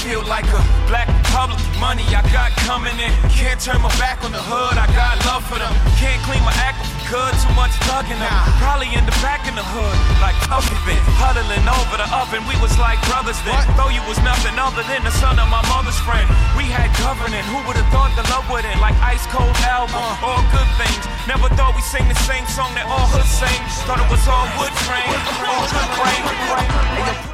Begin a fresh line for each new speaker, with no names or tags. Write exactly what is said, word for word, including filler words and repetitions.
feel like a black republic. Money I got coming in. Can't turn my back on the hood. I got love for them. Can't clean my act if I could. Too much thugging them. Probably in the back in the hood. Like Puffy been huddling over the oven. We was like brothers then. Though you was nothing other than the son of my mother's friend. We had governing. Who would've thought the love would end? Like Ice Cold album. All good things. Never thought we sing the same song that all hood sing. Thought it was all wood frame. All good frame.